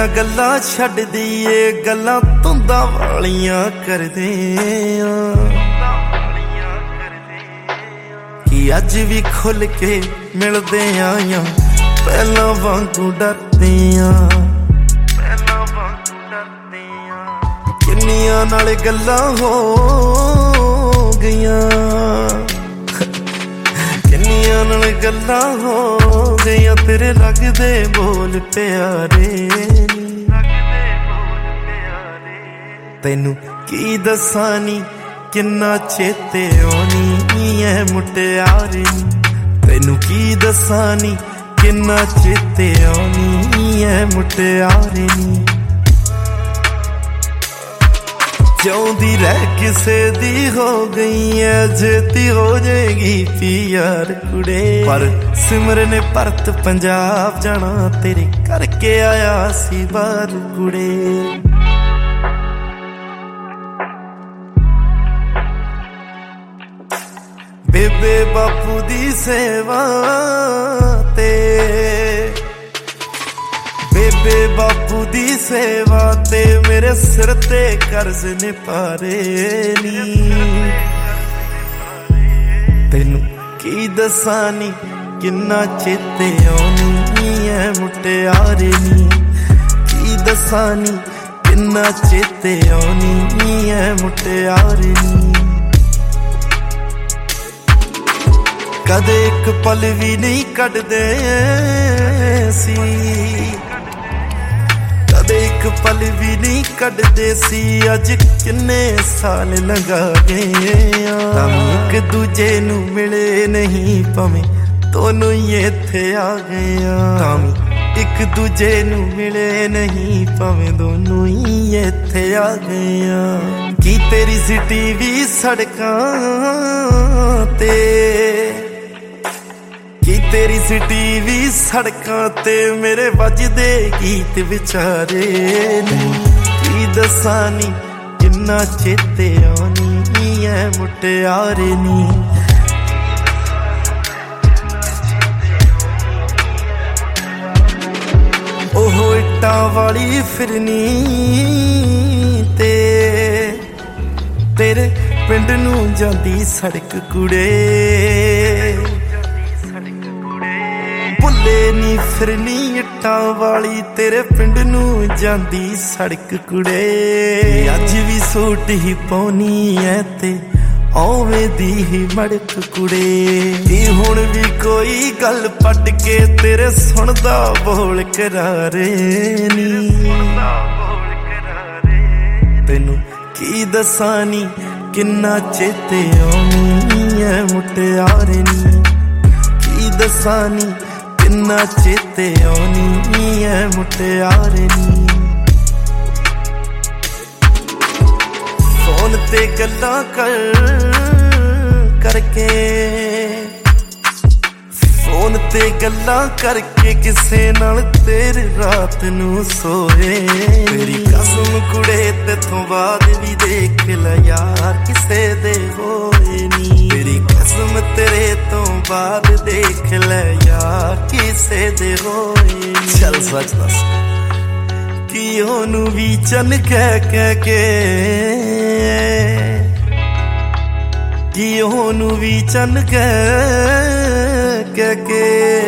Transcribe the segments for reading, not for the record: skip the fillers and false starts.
ਦੀਆਂ ਗੱਲਾਂ ਛੱਡ ਦਈਏ, ਗੱਲਾਂ ਧੁੰਦਾਂ ਵਾਲੀਆਂ ਕਰਦੇ ਆਂ ਕਿ ਅੱਜ ਵੀ ਖੁੱਲ ਕੇ ਮਿਲਦੇ ਆਂ, ਪਹਿਲਾਂ ਵਾਂਗੂ ਡਰਦੇ ਆਂ। ਕਿੰਨੀਆਂ ਨਾਲ ਗੱਲਾਂ ਹੋ ਗਈਆਂ, ਕਿੰਨੀਆਂ ਨਾਲ ਗੱਲਾਂ ਹੋ ਗਈਆਂ, ਤੇਰੇ ਲੱਗਦੇ ਬੋਲ ਪਿਆਰੇ। ਤੈਨੂੰ ਕੀ ਦੱਸਾਂ ਨੀ ਕਿੰਨਾ ਚੇਤੇ ਆਉਣੀ ਐ ਮੁਟਿਆਰੇ ਨੀ, ਤੈਨੂੰ ਕੀ ਦੱਸਾਂ ਨੀ ਕਿੰਨਾ ਚੇਤੇ ਆਉਣੀ ਐ ਮੁਟਿਆਰੇ ਨੀ। ਜਿਉਂਦੀ ਰਹਿ ਕਿਸੇ ਦੀ ਹੋ ਗਈ ਐ, ਛੇਤੀ ਹੋ ਜਾਏਗੀ ਪਿਆਰ ਕੁੜੇ। ਪਰ ਸਿਮਰ ਨੇ ਭਰਤ ਪੰਜਾਬ ਜਾਣਾ, ਤੇਰੇ ਕਰਕੇ ਆਇਆ ਸੀ ਬਾਹਰ ਕੁੜੇ। ਬੇਬੇ ਬਾਪੂ ਦੀ ਸੇਵਾ ਤੇ, ਬੇਬੇ ਬਾਪੂ ਦੀ ਸੇਵਾ ਤੇ ਮੇਰੇ ਸਿਰ ਤੇ ਕਰਜ਼ ਨੇ ਪਾਰੇ ਨੀ। ਤੈਨੂੰ ਕੀ ਦੱਸਾਂ ਨੀ ਕਿੰਨਾ ਚੇਤੇ ਆਉਣੀ ਐ ਮੁਟਿਆਰੇ ਨੀ, ਕੀ ਦੱਸਾਂ ਨੀ ਕਿੰਨਾ ਚੇਤੇ ਆਉਣੀ ਐ ਮੁਟਿਆਰੇ ਨੀ। ਕਦੇ ਇੱਕ ਪਲ ਵੀ ਨਹੀਂ ਕੱਢਦੇ ਸੀ, ਕਦੇ ਇੱਕ ਪਲ ਵੀ ਨਹੀਂ ਕੱਢਦੇ ਸੀ, ਅੱਜ ਕਿੰਨੇ ਸਾਲ ਲੰਘਾ ਗਏ ਆਂ। ਤਾਂ ਇੱਕ ਦੂਜੇ ਨੂੰ ਮਿਲੇ ਨਹੀਂ ਭਾਵੇਂ ਦੋਨੋਂ ਹੀ ਇੱਥੇ ਆ ਗਏ ਆਂ, ਤਾਂ ਇੱਕ ਦੂਜੇ ਨੂੰ ਮਿਲੇ ਨਹੀਂ ਭਾਵੇਂ ਦੋਨੋਂ ਹੀ ਇੱਥੇ ਆ ਗਏ ਆਂ। ਕੀ ਤੇਰੀ ਸਿਟੀ ਵੀ ਸੜਕਾਂ ਤੇ, ਕੀ ਤੇਰੀ ਸਿਟੀ ਵੀ ਸੜਕਾਂ ਤੇ ਮੇਰੇ ਵੱਜਦੇ ਗੀਤ ਵਿਚਾਰੇ ਨੀ। ਕੀ ਦੱਸਾਂ ਨੀ ਕਿੰਨਾ ਚੇਤੇ ਆਉਣੀ ਐ ਮੁਟਿਆਰੇ ਨੀ। ਉਹ ਇੱਟਾਂ ਵਾਲੀ ਫਿਰਨੀ ਤੇ ਤੇਰੇ ਪਿੰਡ ਨੂੰ ਜਾਂਦੀ ਸੜਕ ਕੁੜੇ। ਭੁੱਲੇ ਨੀ ਫਿਰਨੀ ਇੱਟਾਂ ਵਾਲੀ ਤੇਰੇ ਪਿੰਡ ਨੂੰ ਜਾਂਦੀ ਸੜਕ ਕੁੜੇ। ਅੱਜ ਵੀ ਸੂਟ ਹੀ ਪਾਉਣੀ ਐ ਤੇ ਓਵੇਂ ਦੀ ਹੀ ਮੜਕ ਕੁੜੇ। ਕੀ ਹੁਣ ਵੀ ਕੋਈ ਗੱਲ ਪੱਟ ਕੇ ਤੇਰੇ ਸੁਣਦਾ ਬੋਲ ਕਰਾਰੇ ਨੀ। ਤੈਨੂੰ ਕੀ ਦੱਸਾਂ ਨੀ ਕਿੰਨਾ ਚੇਤੇ ਆਉਣੀ ਐ ਮੁਟਿਆਰੇ ਨੀ, ਕੀ ਦੱਸਾਂ ਨੀ ਕਿੰਨਾ ਚੇਤੇ ਆਉਣੀ ਐ ਮੁਟਿਆਰੇ ਨੀ। ਫੋਨ ਤੇ ਗੱਲਾਂ ਕਰਕੇ, ਫੋਨ ਤੇ ਗੱਲਾਂ ਕਰਕੇ ਕਿਸੇ ਨਾਲ ਤੇਰੀ ਰਾਤ ਨੂੰ ਸੋਏ। ਤੇਰੀ ਕਸਮ ਕੁੜੇ ਤੇਥੋਂ ਬਾਅਦ ਵੀ ਦੇਖ ਲੈ ਯਾਰ ਕਿਸੇ ਦੇ ਹੋਏ ਨੀ। ਤੇਰੀ ਕਸਮ ਤੇਰੇ ਤੋਂ ਬਾਅਦ ਦੇਖ ਲੈ ਯਾਰ ਕਿਸੇ ਦੇ ਹੋਏ ਨੀ। ਚੱਲ ਸੱਚ ਦੱਸ ਕਿ ਉਹਨੂੰ ਵੀ ਚੰਨ ਕਹਿ ਕੇ, ਕਿ ਉਹਨੂੰ ਵੀ ਚੰਨ ਕਹਿ ਕੇ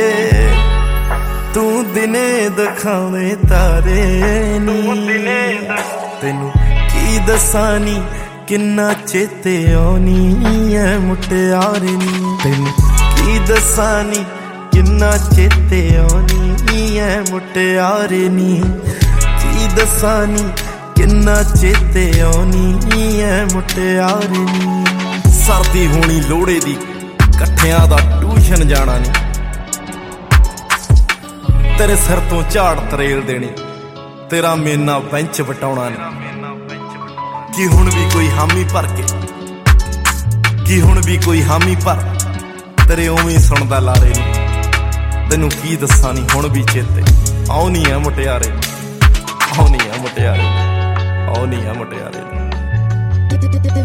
ਤੂੰ ਦਿਨੇ ਦਿਖਾਵੇਂ ਤਾਰੇ ਨੀ। ਤੈਨੂੰ ਕੀ ਦੱਸਾਂ ਨੀ ਕਿੰਨਾ ਚੇਤੇ ਆਉਣੀ ਐ ਮੁਟਿਆਰੇ ਨੀ। ਤੈਨੂੰ ਕੀ ਦੱਸਾਂ ਨੀ ਕਿੰਨਾ ਚੇਤੇ ਆਉਣੀ ਐ ਮੁਟਿਆਰੇ ਨੀ। ਕੀ ਦੱਸਾਂ ਨੀ ਕਿੰਨਾ ਚੇਤੇ ਆਉਣੀ ਐ ਮੁਟਿਆਰੇ ਨੀ। ਸਰਦੀ ਹੋਣੀ ਲੋਹੜੇ ਦੀ ਇਕੱਠਿਆਂ ਦਾ ਟਿਊਸ਼ਨ ਜਾਣਾ ਨੀ। ਤੇਰੇ ਸਿਰ ਤੋਂ ਝਾੜ ਤਰੇਲ ਦੇਣੀ, ਤੇਰਾ ਮੇਨਾ ਬੈਂਚ ਵਟਾਉਣਾ ਨੀ। ਕੀ ਹੁਣ ਵੀ ਕੋਈ ਹਾਮੀ ਭਰ ਕੇ, ਕੀ ਹੁਣ ਵੀ ਕੋਈ ਹਾਮੀ ਭਰ ਤੇਰੇ ਉਵੇਂ ਸੁਣਦਾ ਲਾਰੇ ਨੀ। ਤੈਨੂੰ ਕੀ ਦੱਸਾਂ ਨੀ ਹੁਣ ਵੀ ਚੇਤੇ ਆਉਣੀ ਆ ਮੁਟਿਆਰੇ, ਆਉਣੀ ਆ ਮੁਟਿਆਰੇ, ਆਉਣੀ ਆ ਮੁਟਿਆਰੇ।